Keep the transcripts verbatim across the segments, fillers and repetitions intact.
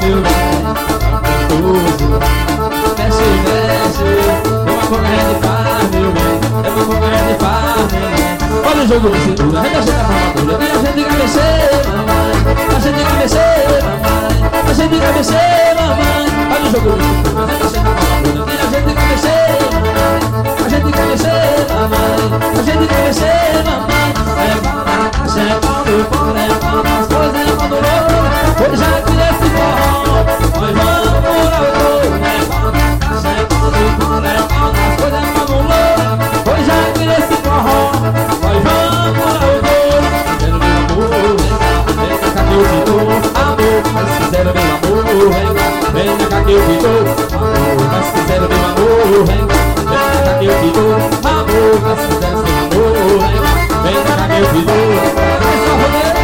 meu bem, gostoso. Desce, desce, eu vou correndo e faz, meu bem, eu vou correndo e faz, meu bem. Olha o jogo de cintura, redação da formatura, e a gente cabeceia, mamãe, a gente cabeceia, mamãe, a gente cabeceia, mamãe. Olha o jogo de cintura, redação da formatura, e a gente cabeceia, mamãe, a gente cabeceia, mamãe, a gente cabeceia, mamãe. É pau na caixa, é pau no fora, é pau nas coisas, é pau no louco. Hoje é que esse forró, nós vamos por autor. É pau na caixa, é pau no fora, é pau nas coisas, é pau no louco. Hoje é que esse forró, nós vamos por autor. Quero meu amor, vem cá, vem cá que eu te dou amor. Mas se quiser meu amor, vem cá, vem cá que eu te dou amor. Mas se quiser meu amor, vem cá, vem cá que eu te dou amor. Mas se quiser meu amor, vem cá, vem cá que eu te dou. Vai só rodeio.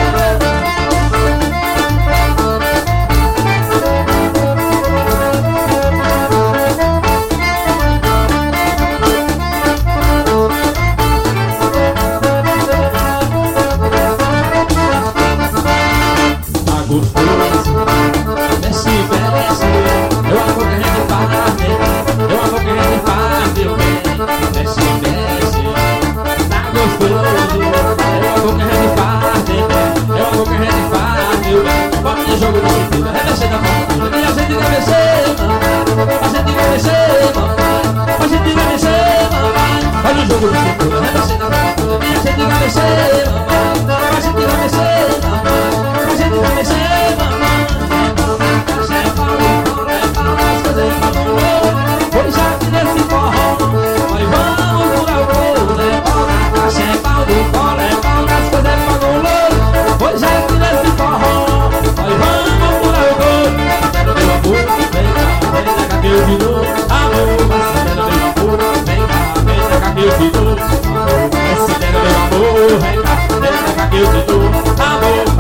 Jogo de cintura, redação da formatura, e a gente cabeceia, mamãe, a gente cabeceia, mamãe, a gente cabeceia, mamãe. Olha o jogo de cintura, redação da formatura, e a gente cabeceia, mamãe, a gente cabeceia, mamãe, a gente cabeceia, mamãe. É pau na caixa, é pau no fora, é pau nas coisas, é pau no ouro. Pois já que nesse forró, nós vamos por autor. É pau na caixa, é pau no fora, é pau nas coisas, é pau no ouro. Pois já que nesse forró, nós vamos por autor. Quero meu amor, vem cá, vem cá que eu te dou amor. Mas se der meu amor, vem cá, vem cá que eu te dou amor. Mas se der meu amor, vem cá, vem cá que eu te dou amor.